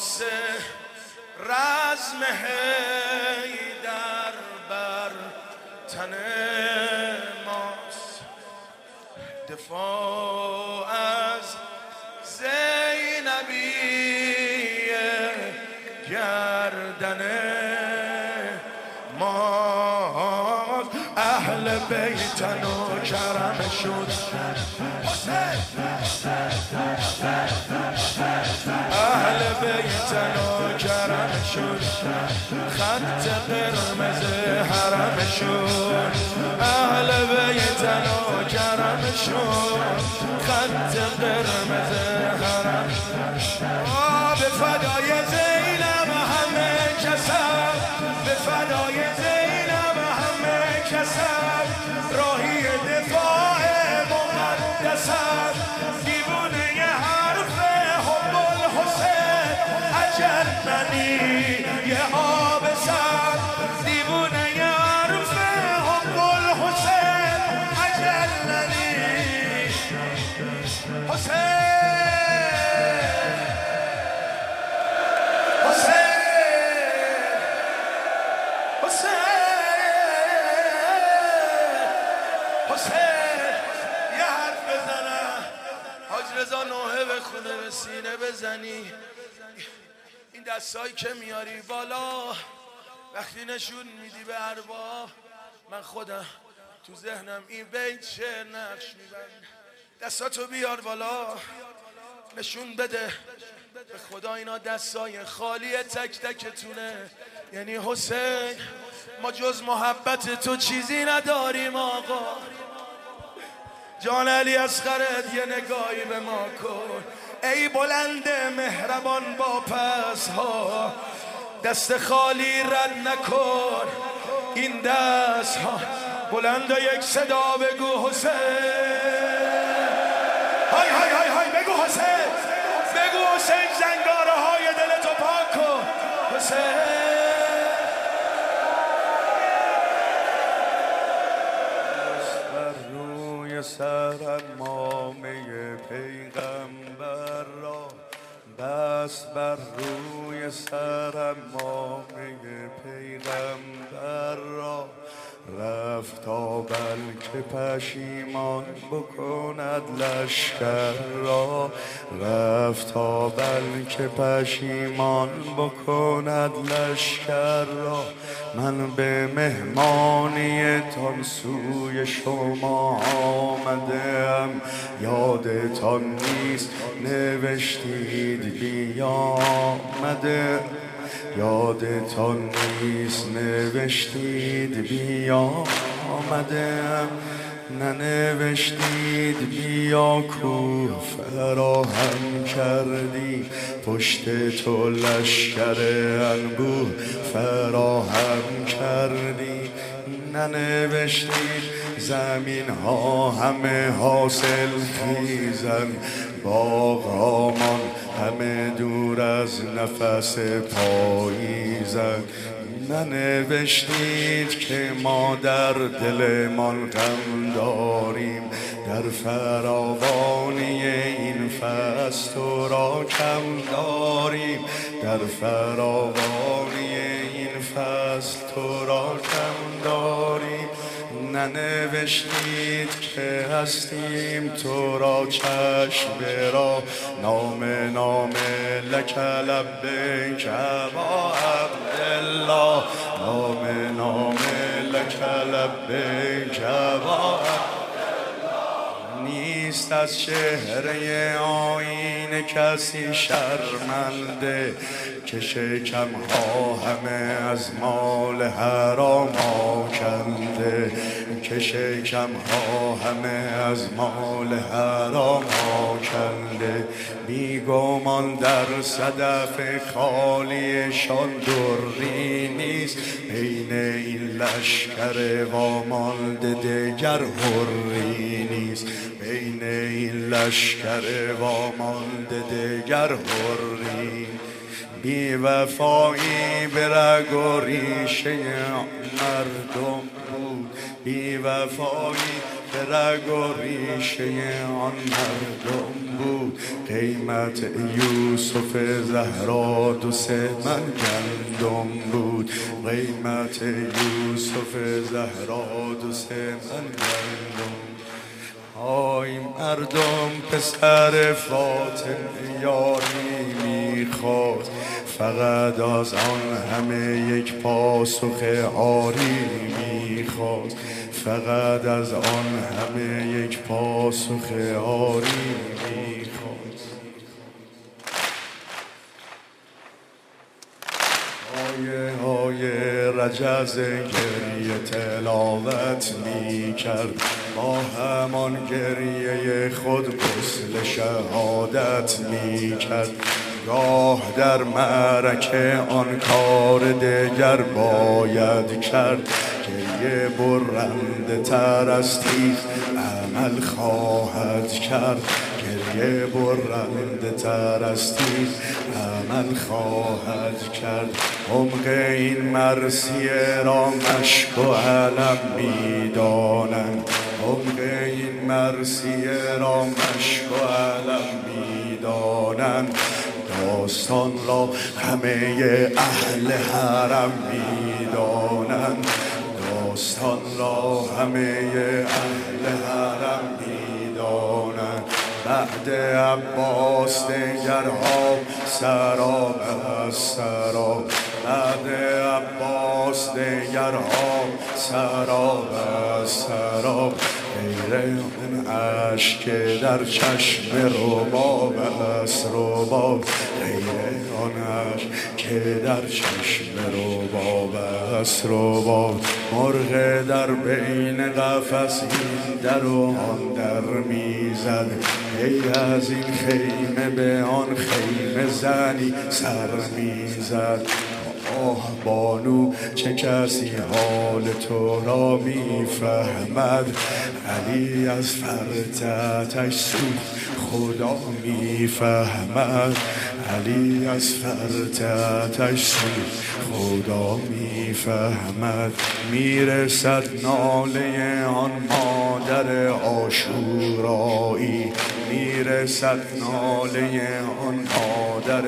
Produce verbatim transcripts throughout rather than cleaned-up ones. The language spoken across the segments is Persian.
قدس رزم حیدر بر تن ماست، دفاع از زینبی گردن ماست. اهل بیتن و کرمشون، اهل بیتن و کرمشون، خط قرمز حرمشون، اهل بیتن و کرمشون، خط قرمز حرمشون. به فدای زینب همه کسم، به فدای زینب همه کسم، راهی دفاع مقدسم، دیوونه ی حرف حب الحسین، اجل منی یه آب سر، دیوونه ی حرف حب الحسین، اجل منی حسین. یه حرف بزنم حاج رضا نوحه بخونه، به سینه بزنی. این دستایی که میاری بالا وقتی نشون میدی به ارباب، من خودم تو ذهنم این بیت چه نقش میبند. دستاتو بیار بالا نشون بده به خدا اینا دستای خالی تک تکتونه. یعنی حسین ما جز محبت تو چیزی نداریم آقا. جان علی اصغرت یه نگاهی به ما کن، ای بلند مهربان با پس ها، دست خالی رد نکن این دست ها. بلند یک صدا بگو حسین، های های های های بگو حسین، بگو حسین، زنگاره های دلتو پاک کن حسین. سر امامه پیغمبر را، دست بر روی سر امامه پیغمبر را، رفت تا بلکه پشیمان بکند لشکر را، رفت تا بلکه پشیمان بکند لشکر را. من به مهمانی تان سوی شما آمدم، یادتان نیست نوشتید بیامده، یادتان نیست نوشتید بیامدم، ننوشتید بیا کو فراهم کردی، پشت تو لشکر انبوه فراهم کردی، ننوشتید زمین ها همه حاصل خیزن، باغ هامان همه دور از نفس پاییزن، ننوشتید که ما در دلمان غم داریم، در فراوانی این فصل تو را کم داریم، در فراوانی این فصل تو را کم داریم، ننوشتید که هستیم تو را چشم را، نام نام لک لبیک ابا عبدالله، نام نام لک لبیک ابا نیست از چهره آینه کسی شرمنده، که شکم ها همه از مال حرام آکنده، که شکم ها همه از مال حرام آکنده، بیگمان در صدف خالیشان دری نیست، بین این لشکر وامانده دگر حری نیست، بین این لشکر وامانده دگر حری. بی وفایی به رگ و ریشه مردم بود، بی وفایی به رگ و ریشه آن مردم بود. قیمت یوسف زهرا دو سه من گندم بود. قیمت یوسف زهرا دو سه من گندم. آی مردم پسر فاطمه یاری میخواست، فقط از آن همه یک پاسخ آری میخواست. فقط از آن همه یک پاسخ آری میخواست. آیه آیه رجز گریه تلاوت می کرد، با همان گریه خود غسل شهادت می کرد. گاه در معرکه آن کار دگر باید کرد، گریه برنده تر از تیغ عمل خواهد کرد. گریه برنده تر از تیغ عمل خواهد کرد. عمق این مرثیه را مشک و علم می‌دانند. عمق این مرثیه را مشک و علم می‌دانند. داستان را همه اهل حرم می‌دانند. داستان را همه اهل حرم می‌دانند. بعد عباس دگرها سراب از سراب. بعد عباس دگرها سراب از سراب. غیر اون عشق که در چشم رباب است رباب. غیر آن عشق که در چشم رباب است رباب. مرغ در بین قفس این در و آن در میزد. ای از این خیمه به آن خیمه زنی سر میزد. آه بانو چه کسی حال تو را میفهمد. علی از فرتتش سوخت خدا میفهمد. علی از فرتتش سوخت خدا میفهمد. میرسد ناله آن مادر عاشورایی. میرسد ناله آن مادر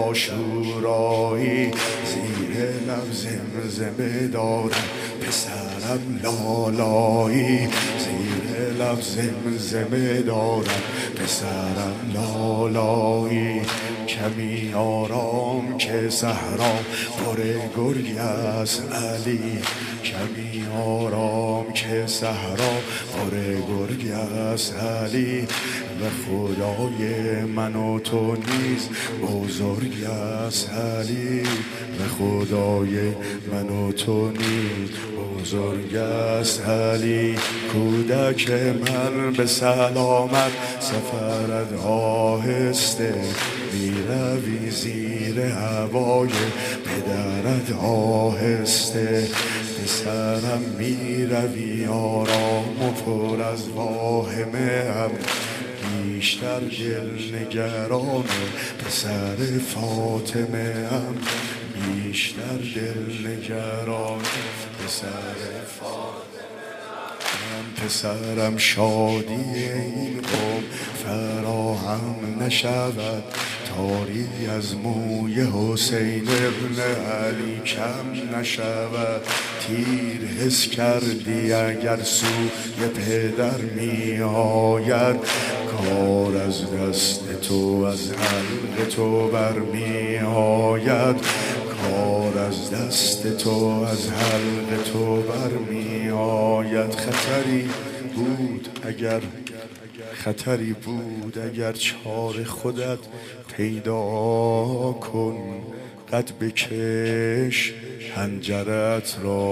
عاشورایی. زیر لب زمزمه دارم پسرم لالایی. زیر لب زمزمه دارم پسرم لالایی. کمی آرام که صحرا پر گرگ است علی. کمی آرام که صحرا پر گرگ است علی. و خدای من و تو نیز بزرگ است علی. و خدای من و تو نیز بزرگ است علی. کودک من به سلامت سفرت آهسته. میروی زیر هوای پدرت آهسته. پسرم میروی آرام و پر از واهمه هم. بیشتر دل نگران پسر فاطمه هم. بیشتر دل نگران پسر فاطمه هم. پسرم شادی این قوم فراهم نشود. تاری از موی حسین ابن علی کم نشود. تیر حس کردی اگر سوی پدر می آید. کار از دست تو از حلق تو برمی آید. کار از دست تو از حلق تو برمی آید. خطری بود اگر خطری بود اگر چار خودت پیدا کن. قد بکش حنجرت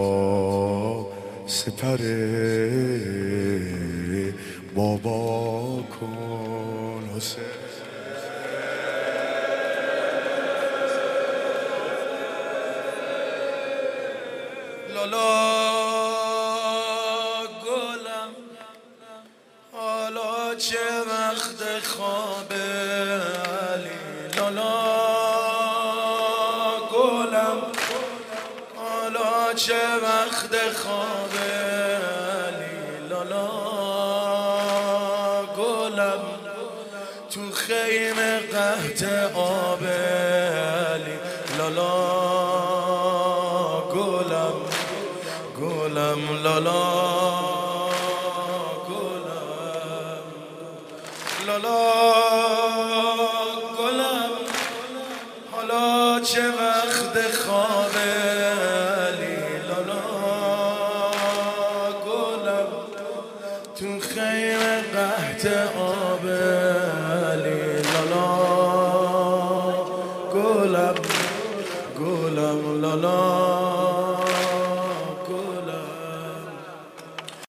را سپر بابا کن. حسین لالا گلم حالا چه وقت خواب علی. لالا گلم حالا چه وقت خواب علی. لالا تو خیمه قحط آب علی لالا گلم گلم لالا گلم لالا گلم حالا چه وقت خواب علی لالا گلم تو خیمه قحط آب